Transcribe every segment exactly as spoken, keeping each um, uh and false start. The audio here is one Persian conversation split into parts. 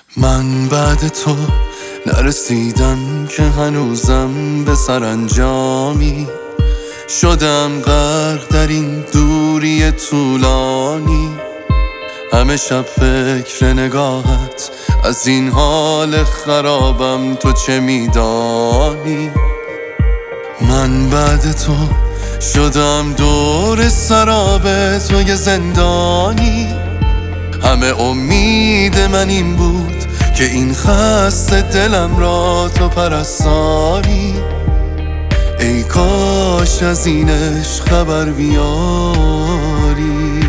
من بعد تو نرسیدم که هنوزم به سرانجامی شدم غرق در این دوری طولانی. همه شب فکر نگاهت، از این حال خرابم تو چه میدانی. من بعد تو شدم دور سراب توی زندانی. همه امید من این بود که این خسته دلم را تو پرستانی. ای کاش از اینش خبر بیاری.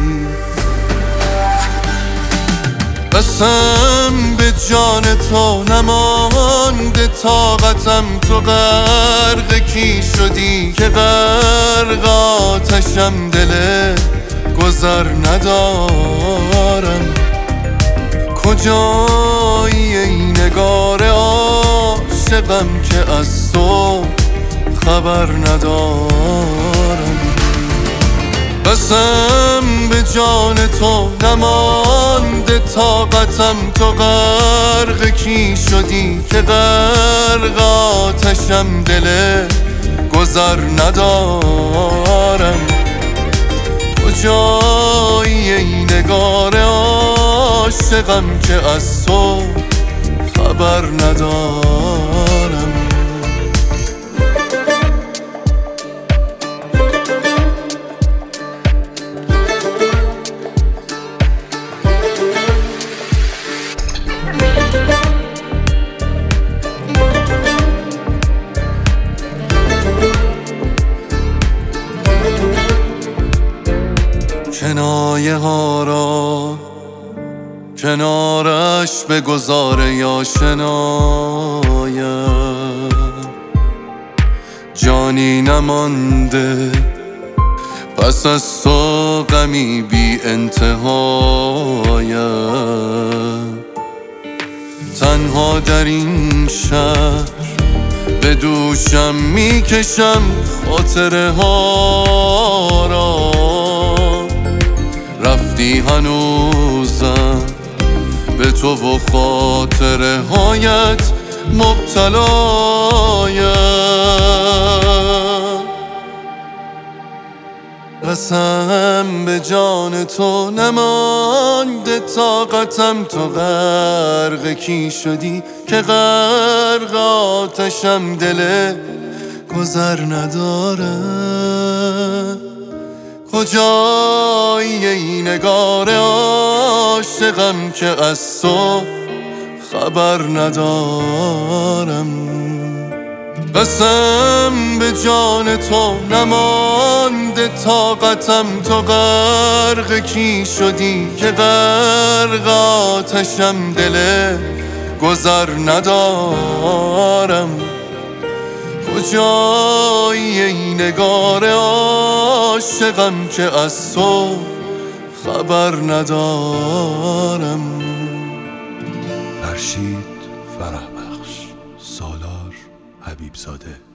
قسم به جان تو نمانده طاقتم، تو غرق کی شدی که غرق آتشم، دل گذر ندارم. کجایی ای نگار عاشقم که از تو خبر ندارم. قسم به جان تو نمانده طاقتم، تو غرق کی شدی که غرق آتشم، دل گذر ندارم. کجایی ای نگار عاشقم که از تو خبر ندارم. کنایه ها را کنارش بگذار یا شنایم، جانی نمانده پس از تو غمی بی انتهایم. تنها در این شهر به دوشم میکشم خاطره ها را. رفتی هنوزم به تو و خاطره هایت مبتلایم. قسم به جان تو نمانده طاقتم، تو غرق کی شدی که غرق آتشم، دل گذر ندارم. کجایی ای نگار عاشقم که از تو خبر ندارم. قسم به جان تو نمانده طاقتم، تو غرق کی شدی که غرق آتشم، دل گذر ندارم. کجایی ای نگار عاشقم که از تو خبر ندارم. فرشید فرح بخش، سالار حبیب زاده.